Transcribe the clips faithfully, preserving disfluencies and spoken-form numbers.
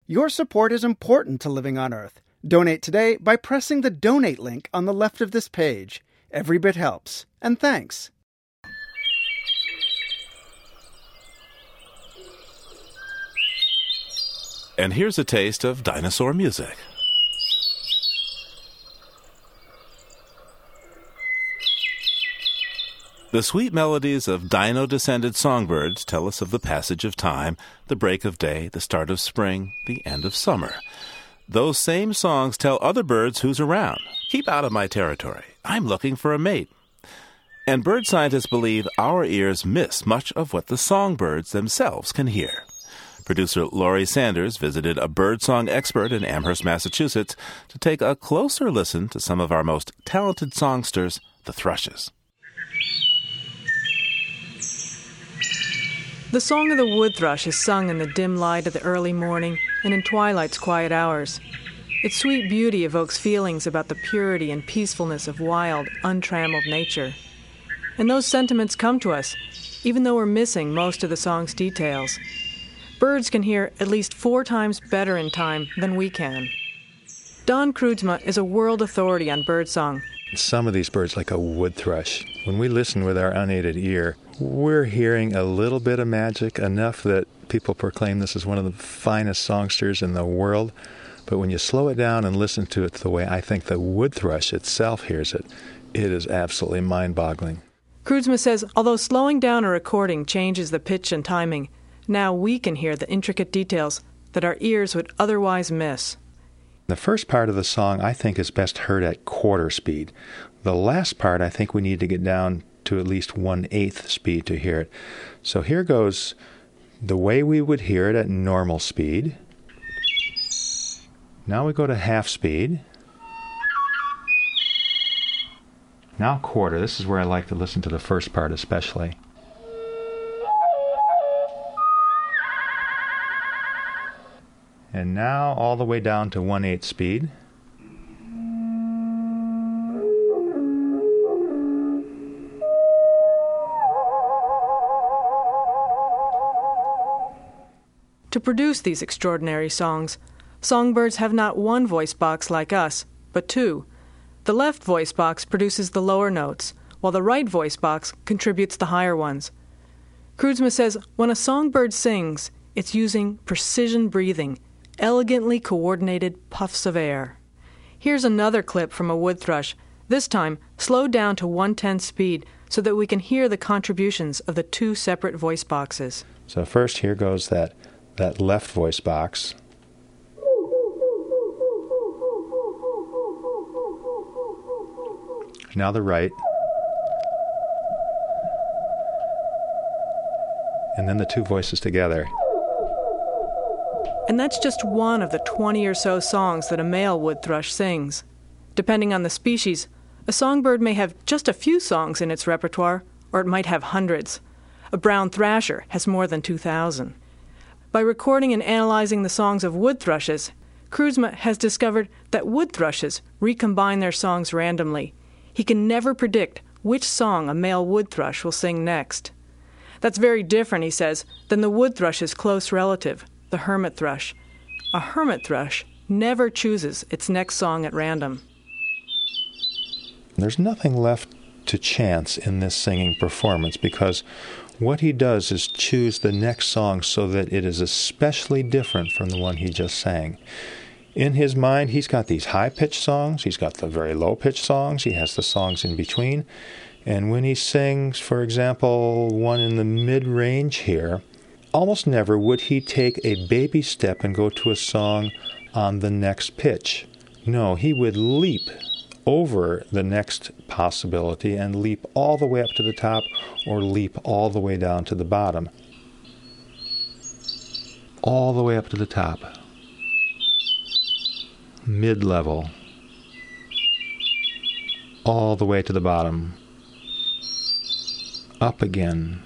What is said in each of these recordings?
Your support is important to Living on Earth. Donate today by pressing the donate link on the left of this page. Every bit helps. And thanks. And here's a taste of dinosaur music. The sweet melodies of dino-descended songbirds tell us of the passage of time, the break of day, the start of spring, the end of summer. Those same songs tell other birds who's around. Keep out of my territory. I'm looking for a mate. And bird scientists believe our ears miss much of what the songbirds themselves can hear. Producer Laurie Sanders visited a birdsong expert in Amherst, Massachusetts, to take a closer listen to some of our most talented songsters, the thrushes. The song of the wood thrush is sung in the dim light of the early morning and in twilight's quiet hours. Its sweet beauty evokes feelings about the purity and peacefulness of wild, untrammeled nature. And those sentiments come to us, even though we're missing most of the song's details. Birds can hear at least four times better in time than we can. Don Kreutzma is a world authority on birdsong. Some of these birds, like a wood thrush, when we listen with our unaided ear, we're hearing a little bit of magic, enough that people proclaim this as one of the finest songsters in the world. But when you slow it down and listen to it the way I think the wood thrush itself hears it, it is absolutely mind-boggling. Kreutzma says, although slowing down a recording changes the pitch and timing, now we can hear the intricate details that our ears would otherwise miss. The first part of the song, I think, is best heard at quarter speed. The last part, I think we need to get down to at least one-eighth speed to hear it. So here goes the way we would hear it at normal speed. Now we go to half speed. Now quarter. This is where I like to listen to the first part especially. And now all the way down to one-eighth speed. To produce these extraordinary songs, songbirds have not one voice box like us, but two. The left voice box produces the lower notes, while the right voice box contributes the higher ones. Kreutzma says when a songbird sings, it's using precision breathing, elegantly coordinated puffs of air. Here's another clip from a wood thrush, this time slowed down to one-tenth speed so that we can hear the contributions of the two separate voice boxes. So first here goes that, that left voice box. Now the right. And then the two voices together. And that's just one of the twenty or so songs that a male wood thrush sings. Depending on the species, a songbird may have just a few songs in its repertoire, or it might have hundreds. A brown thrasher has more than two thousand. By recording and analyzing the songs of wood thrushes, Kreutzma has discovered that wood thrushes recombine their songs randomly. He can never predict which song a male wood thrush will sing next. That's very different, he says, than the wood thrush's close relative, the hermit thrush. A hermit thrush never chooses its next song at random. There's nothing left to chance in this singing performance because what he does is choose the next song so that it is especially different from the one he just sang. In his mind, he's got these high-pitched songs, he's got the very low-pitched songs, he has the songs in between, and when he sings, for example, one in the mid-range here, almost never would he take a baby step and go to a song on the next pitch. No, he would leap over the next possibility and leap all the way up to the top or leap all the way down to the bottom. All the way up to the top. Mid-level. All the way to the bottom. Up again.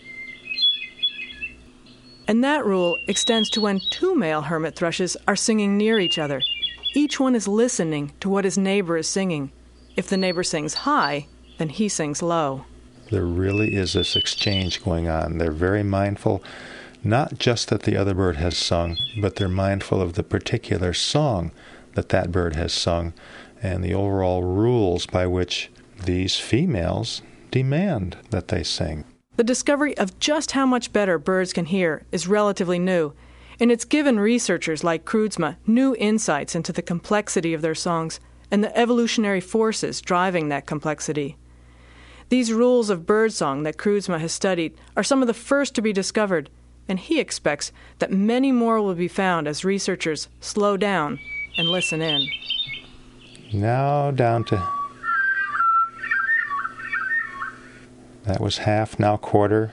And that rule extends to when two male hermit thrushes are singing near each other. Each one is listening to what his neighbor is singing. If the neighbor sings high, then he sings low. There really is this exchange going on. They're very mindful not just that the other bird has sung, but they're mindful of the particular song that that bird has sung and the overall rules by which these females demand that they sing. The discovery of just how much better birds can hear is relatively new, and it's given researchers like Kreutzma new insights into the complexity of their songs and the evolutionary forces driving that complexity. These rules of birdsong that Kreutzma has studied are some of the first to be discovered, and he expects that many more will be found as researchers slow down and listen in. Now down to... That was half, now quarter.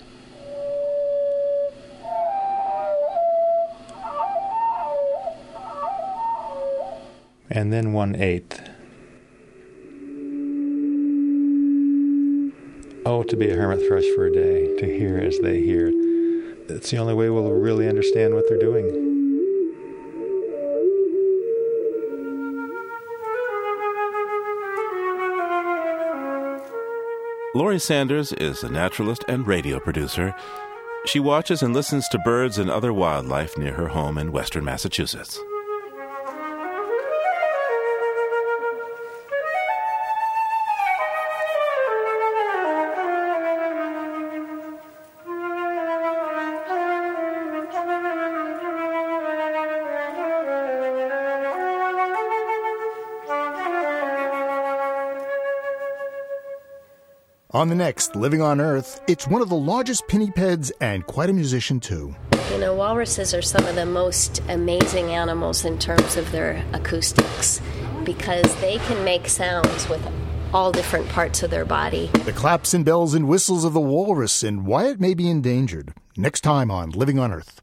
And then one-eighth. Oh, to be a hermit thrush for a day, to hear as they hear. It's the only way we'll really understand what they're doing. Laurie Sanders is a naturalist and radio producer. She watches and listens to birds and other wildlife near her home in western Massachusetts. On the next Living on Earth, it's one of the largest pinnipeds and quite a musician, too. You know, walruses are some of the most amazing animals in terms of their acoustics because they can make sounds with all different parts of their body. The claps and bells and whistles of the walrus and why it may be endangered. Next time on Living on Earth.